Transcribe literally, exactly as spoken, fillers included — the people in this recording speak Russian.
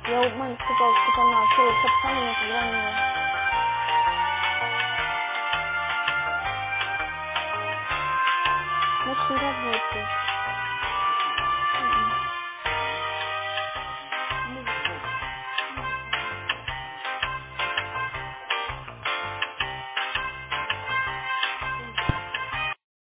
Я у мене сказав, що на все сообщение позвонила. Значит, не работает.